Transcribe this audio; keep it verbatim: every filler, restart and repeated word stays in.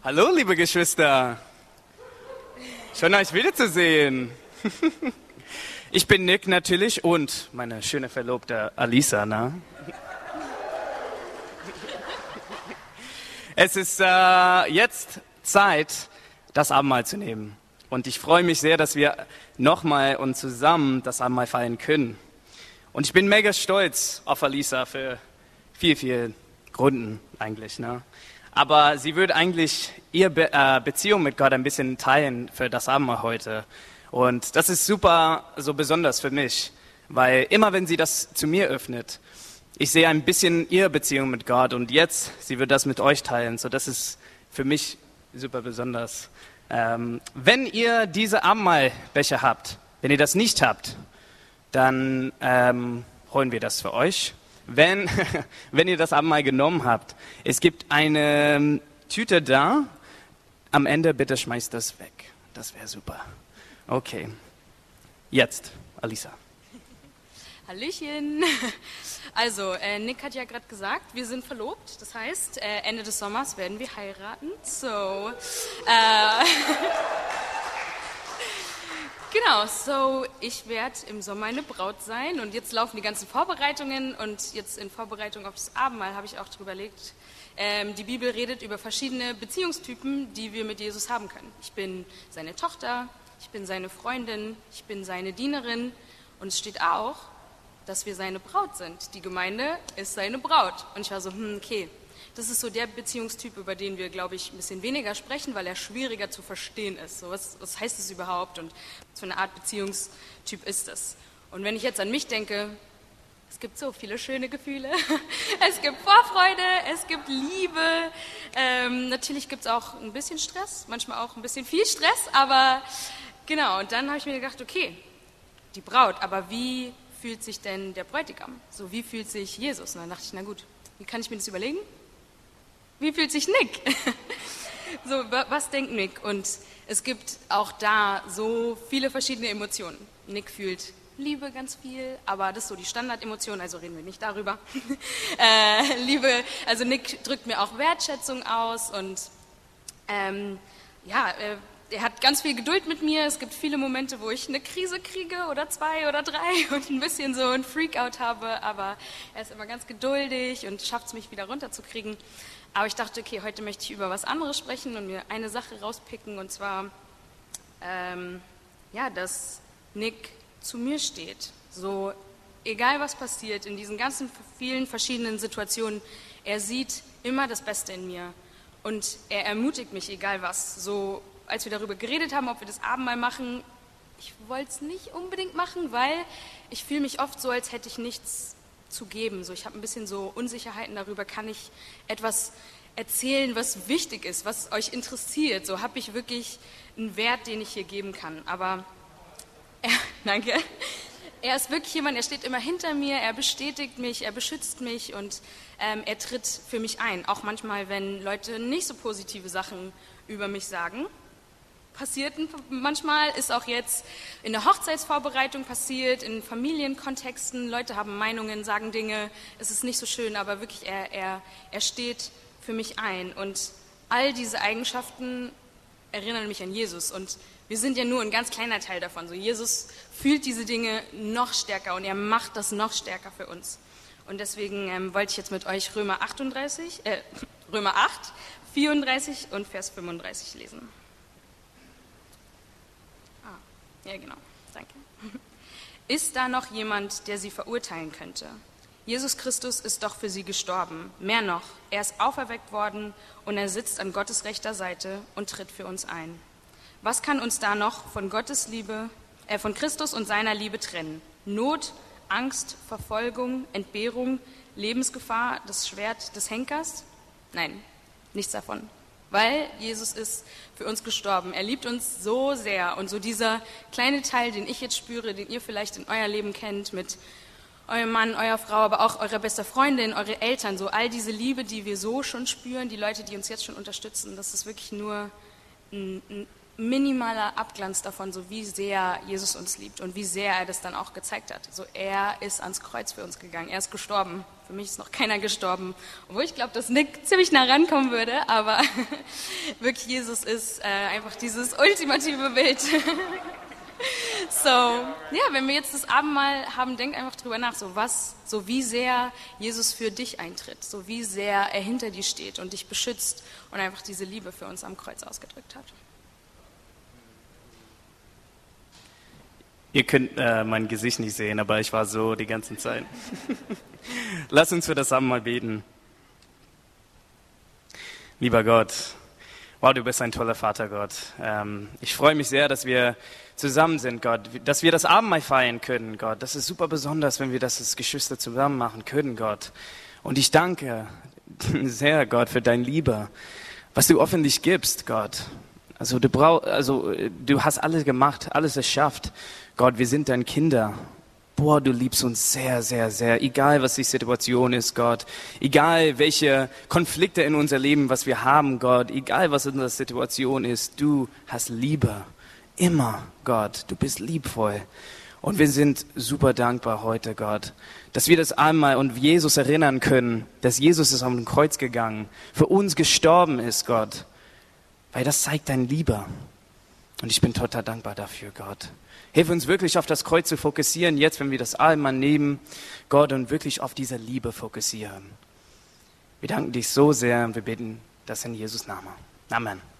Hallo, liebe Geschwister. Schön, euch wiederzusehen. Ich bin Nick natürlich und meine schöne Verlobte Alisa, ne? Es ist äh, jetzt Zeit, das Abendmahl zu nehmen. Und ich freue mich sehr, dass wir nochmal und zusammen das Abendmahl feiern können. Und ich bin mega stolz auf Alisa für viel, viel Gründen eigentlich, ne? Aber sie würde eigentlich ihre Be- äh, Beziehung mit Gott ein bisschen teilen für das Abendmahl heute. Und das ist super, so besonders für mich, weil immer wenn sie das zu mir öffnet, ich sehe ein bisschen ihre Beziehung mit Gott und jetzt, sie wird das mit euch teilen. So, das ist für mich super besonders. Ähm, wenn ihr diese Abendmahlbecher habt, wenn ihr das nicht habt, dann ähm, holen wir das für euch. Wenn, wenn ihr das Abendmahl genommen habt, es gibt eine Tüte da, am Ende bitte schmeißt das weg. Das wäre super. Okay, jetzt, Alisa. Hallöchen. Also, äh, Nick hat ja gerade gesagt, wir sind verlobt. Das heißt, äh, Ende des Sommers werden wir heiraten. So, äh, genau, so ich werde im Sommer eine Braut sein und jetzt laufen die ganzen Vorbereitungen und jetzt in Vorbereitung auf das Abendmahl habe ich auch drüber überlegt, ähm, die Bibel redet über verschiedene Beziehungstypen, die wir mit Jesus haben können. Ich bin seine Tochter, ich bin seine Freundin, ich bin seine Dienerin und es steht auch, dass wir seine Braut sind. Die Gemeinde ist seine Braut. Und ich war so, hm, okay, das ist so der Beziehungstyp, über den wir, glaube ich, ein bisschen weniger sprechen, weil er schwieriger zu verstehen ist. So, was, was heißt es überhaupt und was für eine Art Beziehungstyp ist es? Und wenn ich jetzt an mich denke, es gibt so viele schöne Gefühle. Es gibt Vorfreude, es gibt Liebe. Ähm, natürlich gibt es auch ein bisschen Stress, manchmal auch ein bisschen viel Stress, aber genau. Und dann habe ich mir gedacht, okay, die Braut, aber wie fühlt sich denn der Bräutigam? So, wie fühlt sich Jesus? Und dann dachte ich, na gut, wie kann ich mir das überlegen? Wie fühlt sich Nick? So, was denkt Nick? Und es gibt auch da so viele verschiedene Emotionen. Nick fühlt Liebe ganz viel, aber das ist so die Standardemotion, also reden wir nicht darüber. äh, Liebe, also Nick drückt mir auch Wertschätzung aus und ähm, ja, äh, er hat ganz viel Geduld mit mir. Es gibt viele Momente, wo ich eine Krise kriege oder zwei oder drei und ein bisschen so ein Freakout habe, aber er ist immer ganz geduldig und schafft es, mich wieder runterzukriegen. Aber ich dachte, okay, heute möchte ich über was anderes sprechen und mir eine Sache rauspicken, und zwar, ähm, ja, dass Nick zu mir steht. So, egal was passiert, in diesen ganzen vielen verschiedenen Situationen, er sieht immer das Beste in mir und er ermutigt mich, egal was. So, als wir darüber geredet haben, ob wir das Abendmahl machen, ich wollte es nicht unbedingt machen, weil ich fühle mich oft so, als hätte ich nichts zu geben. So, ich habe ein bisschen so Unsicherheiten darüber, kann ich etwas erzählen, was wichtig ist, was euch interessiert. So, habe ich wirklich einen Wert, den ich hier geben kann. Aber, er, danke, er ist wirklich jemand, er steht immer hinter mir, er bestätigt mich, er beschützt mich und ähm, er tritt für mich ein. Auch manchmal, wenn Leute nicht so positive Sachen über mich sagen. Passiert manchmal, ist auch jetzt in der Hochzeitsvorbereitung passiert, in Familienkontexten, Leute haben Meinungen, sagen Dinge, es ist nicht so schön, aber wirklich, er, er, er steht für mich ein und all diese Eigenschaften erinnern mich an Jesus und wir sind ja nur ein ganz kleiner Teil davon, so Jesus fühlt diese Dinge noch stärker und er macht das noch stärker für uns und deswegen ähm, wollte ich jetzt mit euch Römer achtunddreißig, äh, Römer acht, vierunddreißig und Vers fünfunddreißig lesen. Ja, genau. Danke. Ist da noch jemand, der sie verurteilen könnte? Jesus Christus ist doch für sie gestorben. Mehr noch, er ist auferweckt worden und er sitzt an Gottes rechter Seite und tritt für uns ein. Was kann uns da noch von Gottes Liebe, äh, von Christus und seiner Liebe trennen? Not, Angst, Verfolgung, Entbehrung, Lebensgefahr, das Schwert des Henkers? Nein, nichts davon. Weil Jesus ist für uns gestorben. Er liebt uns so sehr. Und so dieser kleine Teil, den ich jetzt spüre, den ihr vielleicht in euer Leben kennt, mit eurem Mann, eurer Frau, aber auch eurer bester Freundin, eure Eltern, so all diese Liebe, die wir so schon spüren, die Leute, die uns jetzt schon unterstützen, das ist wirklich nur ein, ein minimaler Abglanz davon, so wie sehr Jesus uns liebt und wie sehr er das dann auch gezeigt hat. So, er ist ans Kreuz für uns gegangen, er ist gestorben für Für mich ist noch keiner gestorben, obwohl ich glaube, dass Nick ziemlich nah rankommen würde, aber wirklich Jesus ist äh, einfach dieses ultimative Bild. So, ja, wenn wir jetzt das Abendmahl haben, denk einfach drüber nach, so was, so wie sehr Jesus für dich eintritt, so wie sehr er hinter dir steht und dich beschützt und einfach diese Liebe für uns am Kreuz ausgedrückt hat. Ihr könnt äh, mein Gesicht nicht sehen, aber ich war so die ganze Zeit. Lass uns für das Abendmahl beten. Lieber Gott, wow, du bist ein toller Vater, Gott. Ähm, ich freue mich sehr, dass wir zusammen sind, Gott, dass wir das Abendmahl feiern können, Gott. Das ist super besonders, wenn wir das als Geschwister zusammen machen können, Gott. Und ich danke sehr, Gott, für deine Liebe, was du offensichtlich gibst, Gott. Also du brauch, also du hast alles gemacht, alles erschafft. Gott, wir sind deine Kinder. Boah, du liebst uns sehr, sehr, sehr. Egal, was die Situation ist, Gott. Egal, welche Konflikte in unser Leben, was wir haben, Gott. Egal, was unsere Situation ist, du hast Liebe. Immer, Gott. Du bist liebvoll. Und wir sind super dankbar heute, Gott, dass wir das einmal und Jesus erinnern können, dass Jesus ist auf dem Kreuz gegangen, für uns gestorben ist, Gott. Weil das zeigt deine Liebe. Und ich bin total dankbar dafür, Gott. Hilf uns wirklich auf das Kreuz zu fokussieren, jetzt, wenn wir das Abendmahl nehmen, Gott, und wirklich auf diese Liebe fokussieren. Wir danken dich so sehr und wir beten das in Jesus' Namen. Amen.